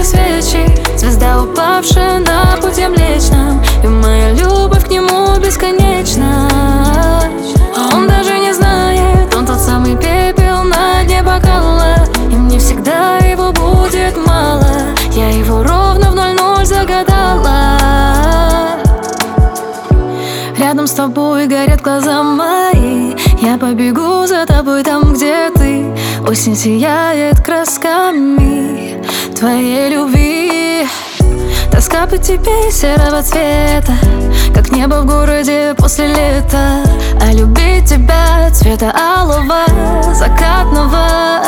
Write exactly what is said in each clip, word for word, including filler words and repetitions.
свечи, звезда, упавшая на пути Млечном, и моя любовь к нему бесконечна. А он даже не знает, он тот самый пепел на дне бокала, и мне всегда его будет мало. Я его ровно в ноль-ноль загадала. Рядом с тобой горят глаза мои, я побегу за тобой там, где ты. Осень сияет красками твоей любви. Тоска по тебе серого цвета, как небо в городе после лета. А любить тебя цвета алого, закатного.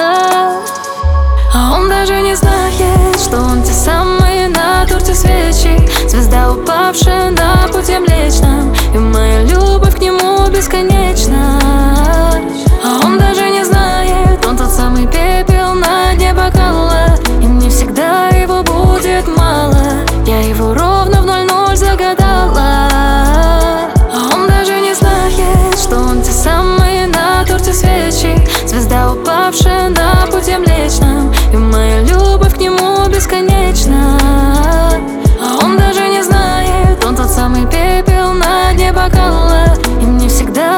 А он даже не знает, что он те самые на торте свечи, звезда, упавшая на пути Млечном, и моя любовь к нему бесконечна. А он даже не знает, он тот самый пепел на дне бокала, и мне всегда его будет мало. Я его ровно в ноль-ноль загадала. А он даже не знает, что он те самые на торте свечи, звезда, упавшая на пути Млечном, и моя любовь к нему бесконечна. А он даже не знает, он тот самый пепел на дне бокала, и мне всегда